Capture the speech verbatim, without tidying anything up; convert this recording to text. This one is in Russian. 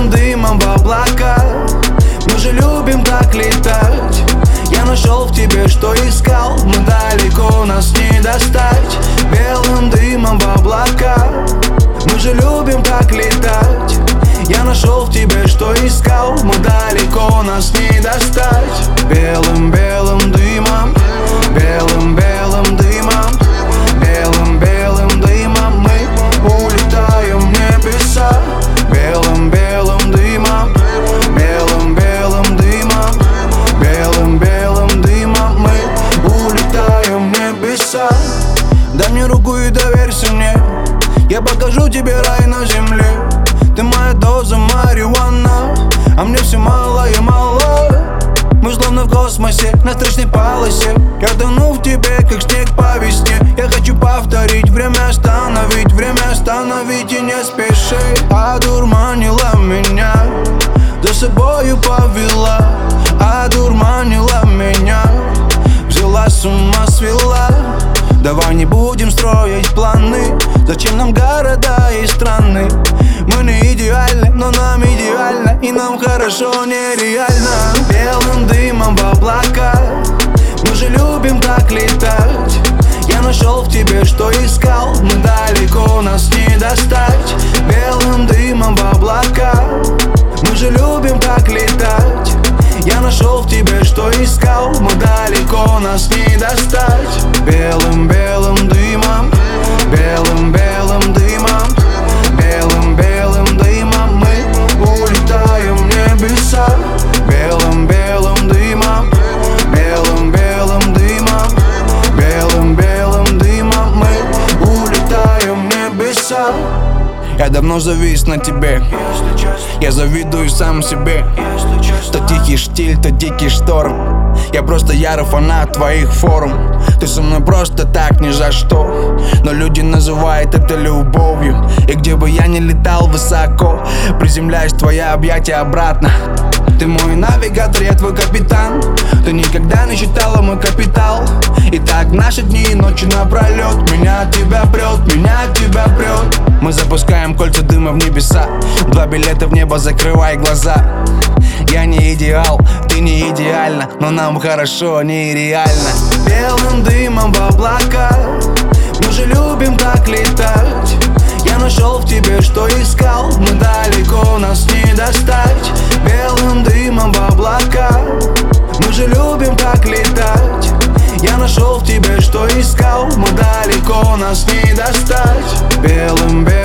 белым дымом в облака. Мы же любим так летать. Я нашел в тебе, что искал. Мы далеко, нас не достать. Белым дымом в облака. Мы же любим так летать. Я нашел в тебе, что искал. Мы далеко, нас не достать. Белым-белым дымом, белым-белым дымом, белым-белым дымом мы улетаем в небеса. Белым-белым дымом, белым-белым дымом, белым-белым дымом мы улетаем в небеса. Дай мне руку и доверься мне. Я покажу тебе рай на земле. Ты моя доза марихуана, а мне все мало и мало. Мы словно в космосе, на встречной полосе. Я тону в тебе, как снег по весне. Я хочу повторить, время остановить, время остановить и не спеши. Одурманила меня, за собою повела. Одурманила меня, взяла с ума, свела. Давай не будем строить планы. Зачем нам города и страны? Мы не идеальны, но нам идеально. И нам хорошо нереально. Белым дымом в облака. Мы же любим так летать. Я нашел в тебе, что искал. Мы далеко, нас не достать. Белым дымом в облака. Мы же любим так летать. Я нашел в тебе, что искал. Мы далеко, нас не достать. Белым-белым дымом, белым-белым дымом, белым-белым дымом мы улетаем в небеса. Белым-белым дымом, белым-белым дымом, белым-белым дымом мы улетаем в небеса. Я давно завис на тебе, я завидую сам себе. То тихий штиль, то дикий шторм. Я просто ярый фанат твоих форум. Ты со мной просто так, ни за что. Но люди называют это любовью. И где бы я ни летал высоко, приземляюсь в твои объятия обратно. Ты мой навигатор, я твой капитан. Ты никогда не считала мой капитал. И так наши дни и ночи напролет. Меня от тебя прет, меня от тебя прет. Мы запускаем кольца дыма в небеса. Два билета в небо, закрывай глаза. Я не идеал, ты не идеальна, но нам хорошо, нереально. Белым дымом в облака. Мы же любим так летать. Я нашел в тебе, что искал. Мы далеко, нас не достать. Белым дымом в облака. Мы же любим так летать. Я нашел в тебе, что искал. Мы далеко, нас не достать. Белым-белым